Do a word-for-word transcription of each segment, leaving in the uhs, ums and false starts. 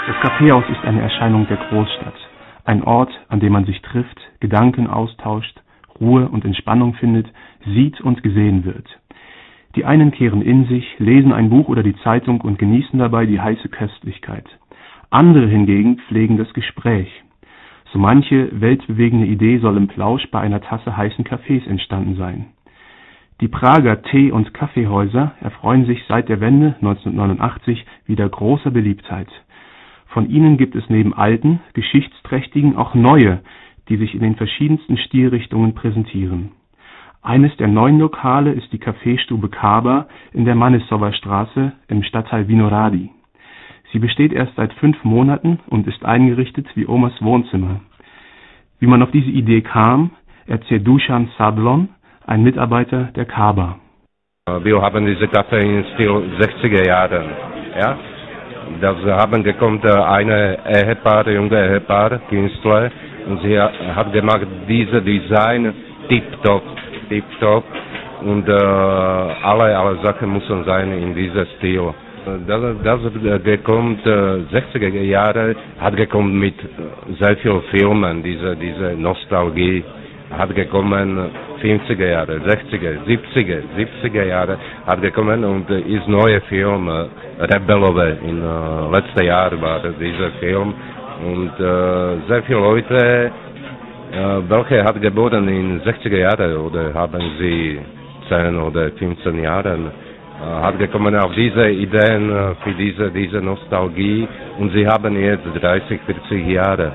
Das Kaffeehaus ist eine Erscheinung der Großstadt. Ein Ort, an dem man sich trifft, Gedanken austauscht, Ruhe und Entspannung findet, sieht und gesehen wird. Die einen kehren in sich, lesen ein Buch oder die Zeitung und genießen dabei die heiße Köstlichkeit. Andere hingegen pflegen das Gespräch. So manche weltbewegende Idee soll im Plausch bei einer Tasse heißen Kaffees entstanden sein. Die Prager Tee- und Kaffeehäuser erfreuen sich seit der Wende neunzehnhundertneunundachtzig wieder großer Beliebtheit. Von ihnen gibt es neben alten, geschichtsträchtigen auch neue, die sich in den verschiedensten Stilrichtungen präsentieren. Eines der neuen Lokale ist die Kaffeestube Kaba in der Mannessower Straße im Stadtteil Vinohrady. Sie besteht erst seit fünf Monaten und ist eingerichtet wie Omas Wohnzimmer. Wie man auf diese Idee kam, erzählt Dusan Sablon, ein Mitarbeiter der Kaba. Wir haben diese Kaffee in Stil sechziger Jahren. Ja? Das haben gekommen eine Ehepaar, junge Ehepaar, Künstler, und sie hat gemacht diese Design tiptop, tiptop, und äh, alle, alle Sachen müssen sein in diesem Stil. Das, das gekommen, äh, sechziger Jahre, hat gekommen mit sehr vielen Filmen, diese, diese Nostalgie. Hat gekommen fünfziger Jahre, sechziger, siebziger, siebziger Jahre hat gekommen und ist neuer Film, äh, Rebelove, in äh, letzten Jahr war dieser Film und äh, sehr viele Leute, äh, welche hat geboren in sechziger Jahren oder haben sie zehn oder fünfzehn Jahren, äh, hat gekommen auf diese Ideen äh, für diese, diese Nostalgie und sie haben jetzt dreißig, vierzig Jahre.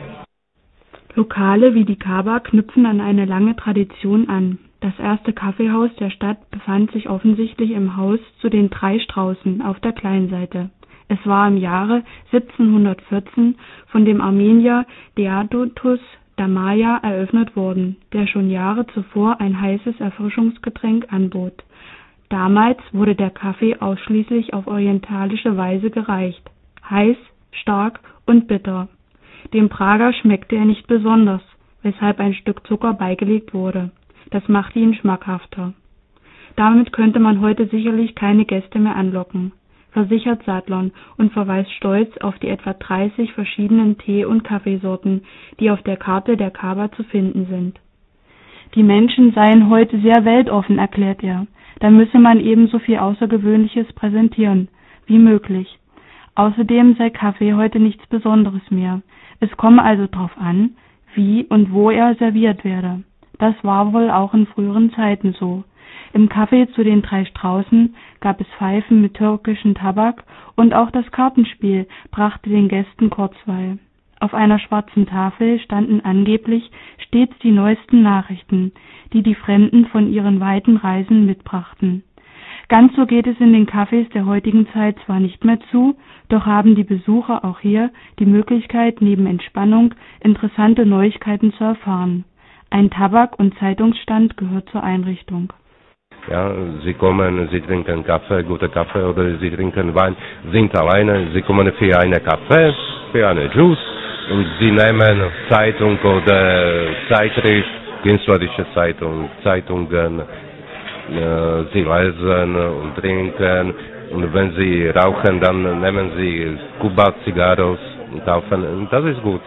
Lokale wie die Kaba knüpfen an eine lange Tradition an. Das erste Kaffeehaus der Stadt befand sich offensichtlich im Haus zu den drei Straußen auf der Kleinseite. Es war im Jahre siebzehnhundertvierzehn von dem Armenier Deodatus Damaya eröffnet worden, der schon Jahre zuvor ein heißes Erfrischungsgetränk anbot. Damals wurde der Kaffee ausschließlich auf orientalische Weise gereicht: heiß, stark und bitter. Dem Prager schmeckte er nicht besonders, weshalb ein Stück Zucker beigelegt wurde. Das machte ihn schmackhafter. Damit könnte man heute sicherlich keine Gäste mehr anlocken, versichert Sadlon und verweist stolz auf die etwa dreißig verschiedenen Tee- und Kaffeesorten, die auf der Karte der Kaba zu finden sind. Die Menschen seien heute sehr weltoffen, erklärt er. Da müsse man ebenso viel Außergewöhnliches präsentieren wie möglich. Außerdem sei Kaffee heute nichts Besonderes mehr. Es komme also darauf an, wie und wo er serviert werde. Das war wohl auch in früheren Zeiten so. Im Café zu den drei Straußen gab es Pfeifen mit türkischem Tabak und auch das Kartenspiel brachte den Gästen Kurzweil. Auf einer schwarzen Tafel standen angeblich stets die neuesten Nachrichten, die die Fremden von ihren weiten Reisen mitbrachten. Ganz so geht es in den Cafés der heutigen Zeit zwar nicht mehr zu, doch haben die Besucher auch hier die Möglichkeit, neben Entspannung interessante Neuigkeiten zu erfahren. Ein Tabak- und Zeitungsstand gehört zur Einrichtung. Ja, sie kommen, sie trinken Kaffee, guten Kaffee oder sie trinken Wein, sind alleine, sie kommen für einen Kaffee, für einen Juice und sie nehmen Zeitung oder Zeitschrift, künstlerische Zeitung, Zeitungen. Sie lesen und trinken und wenn sie rauchen, dann nehmen sie Kuba, Zigarros und kaufen. Und das ist gut.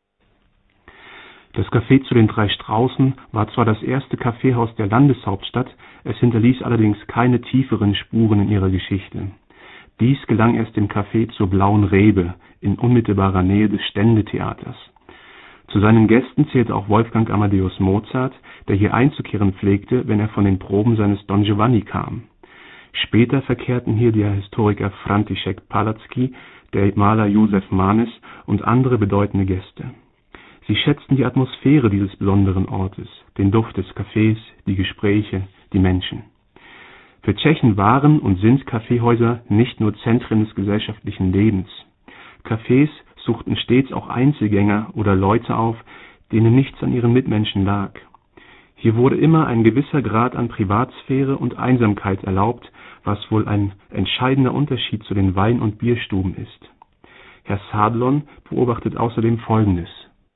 Das Café zu den drei Straußen war zwar das erste Kaffeehaus der Landeshauptstadt, es hinterließ allerdings keine tieferen Spuren in ihrer Geschichte. Dies gelang erst dem Café zur Blauen Rebe in unmittelbarer Nähe des Ständetheaters. Zu seinen Gästen zählte auch Wolfgang Amadeus Mozart, der hier einzukehren pflegte, wenn er von den Proben seines Don Giovanni kam. Später verkehrten hier der Historiker František Palacký, der Maler Josef Manes und andere bedeutende Gäste. Sie schätzten die Atmosphäre dieses besonderen Ortes, den Duft des Cafés, die Gespräche, die Menschen. Für Tschechen waren und sind Kaffeehäuser nicht nur Zentren des gesellschaftlichen Lebens. Cafés suchten stets auch Einzelgänger oder Leute auf, denen nichts an ihren Mitmenschen lag. Hier wurde immer ein gewisser Grad an Privatsphäre und Einsamkeit erlaubt, was wohl ein entscheidender Unterschied zu den Wein- und Bierstuben ist. Herr Sablon beobachtet außerdem Folgendes.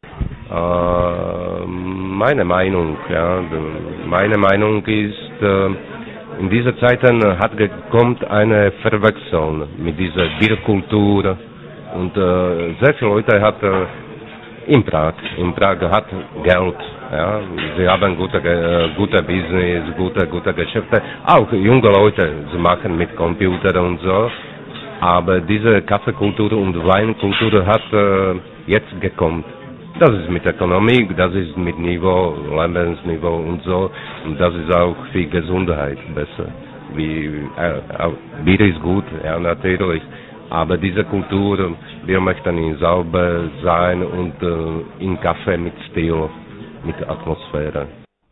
Äh, meine Meinung, ja, meine Meinung ist, äh, in diesen Zeiten hat gekommen eine Verwechslung mit dieser Bierkultur Und äh, sehr viele Leute hat äh, in Prag, in Prag hat Geld. Ja, sie haben gute, äh, gute Business, gute, gute Geschäfte. Auch junge Leute, sie machen mit Computer und so. Aber diese Kaffeekultur und Weinkultur hat äh, jetzt gekommen. Das ist mit Ökonomie, das ist mit Niveau, Lebensniveau und so. Und das ist auch für Gesundheit besser. Wie, äh, Bier ist gut, ja natürlich. Aber diese Kultur, wir möchten in sauber sein und äh, in Kaffee mit Stil, mit Atmosphäre.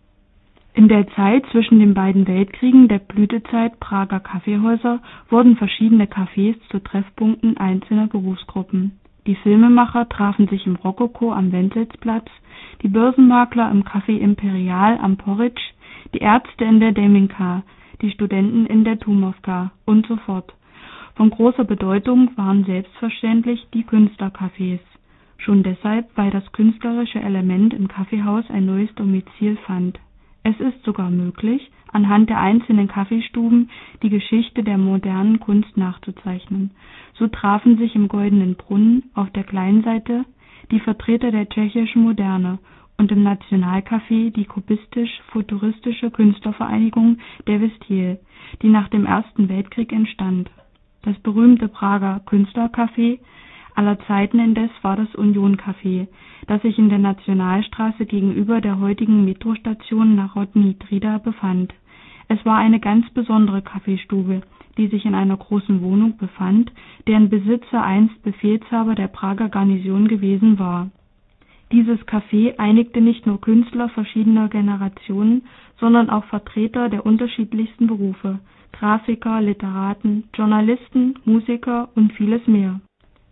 In der Zeit zwischen den beiden Weltkriegen der Blütezeit Prager Kaffeehäuser wurden verschiedene Cafés zu Treffpunkten einzelner Berufsgruppen. Die Filmemacher trafen sich im Rokoko am Wenzelsplatz, die Börsenmakler im Café Imperial am Porridge, die Ärzte in der Deminka, die Studenten in der Tumovka und so fort. Von großer Bedeutung waren selbstverständlich die Künstlercafés. Schon deshalb, weil das künstlerische Element im Kaffeehaus ein neues Domizil fand. Es ist sogar möglich, anhand der einzelnen Kaffeestuben die Geschichte der modernen Kunst nachzuzeichnen. So trafen sich im Goldenen Brunnen auf der Kleinseite die Vertreter der tschechischen Moderne und im Nationalcafé die kubistisch-futuristische Künstlervereinigung der Vestil, die nach dem Ersten Weltkrieg entstand. Das berühmte Prager Künstlercafé aller Zeiten indes war das Union-Café, das sich in der Nationalstraße gegenüber der heutigen Metrostation Narodní Třída befand. Es war eine ganz besondere Kaffeestube, die sich in einer großen Wohnung befand, deren Besitzer einst Befehlshaber der Prager Garnison gewesen war. Dieses Café einigte nicht nur Künstler verschiedener Generationen, sondern auch Vertreter der unterschiedlichsten Berufe, Grafiker, Literaten, Journalisten, Musiker und vieles mehr.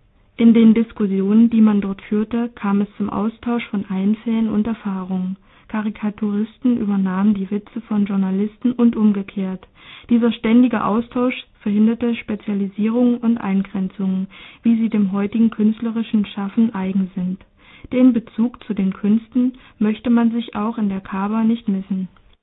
In den Diskussionen, die man dort führte, kam es zum Austausch von Einfällen und Erfahrungen. Karikaturisten übernahmen die Witze von Journalisten und umgekehrt. Dieser ständige Austausch verhinderte Spezialisierungen und Eingrenzungen, wie sie dem heutigen künstlerischen Schaffen eigen sind. Den Bezug zu den Künsten möchte man sich auch in der Kaba nicht missen.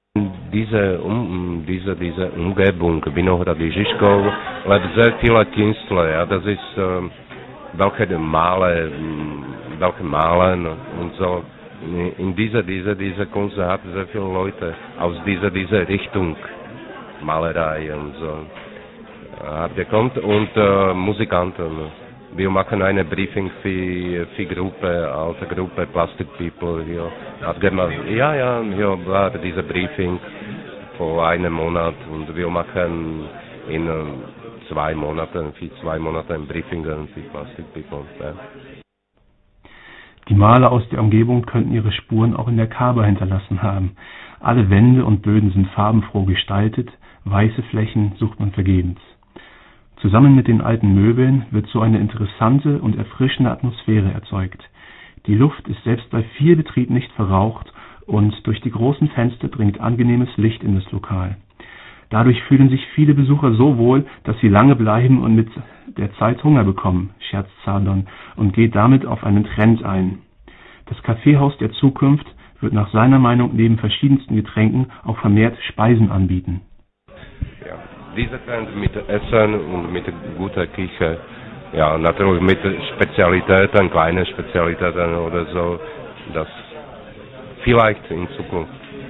Diese, um, diese, diese Umgebung, Vinohrady, Žižkov, lebt sehr viele Künstler, ja, das ist äh, welche Male, welche Malen und so. In dieser, dieser, dieser Kunst hat sehr viele Leute aus dieser, dieser Richtung, Malerei und so, hat gekommen und äh, Musikanten. Wir machen eine Briefing für, für Gruppe, alte Gruppe, Plastic People hier. Hat gemacht, ja, ja, hier war diese Briefing vor einem Monat und wir machen in zwei Monaten, für zwei Monate ein Briefing für Plastic People. Ja. Die Maler aus der Umgebung könnten ihre Spuren auch in der Kaba hinterlassen haben. Alle Wände und Böden sind farbenfroh gestaltet, weiße Flächen sucht man vergebens. Zusammen mit den alten Möbeln wird so eine interessante und erfrischende Atmosphäre erzeugt. Die Luft ist selbst bei viel Betrieb nicht verraucht und durch die großen Fenster dringt angenehmes Licht in das Lokal. Dadurch fühlen sich viele Besucher so wohl, dass sie lange bleiben und mit der Zeit Hunger bekommen, scherzt Zardon und geht damit auf einen Trend ein. Das Kaffeehaus der Zukunft wird nach seiner Meinung neben verschiedensten Getränken auch vermehrt Speisen anbieten. Ja, dieser Trend mit Essen und mit guter Küche, ja, natürlich mit Spezialitäten, kleine Spezialitäten oder so, das vielleicht in Zukunft.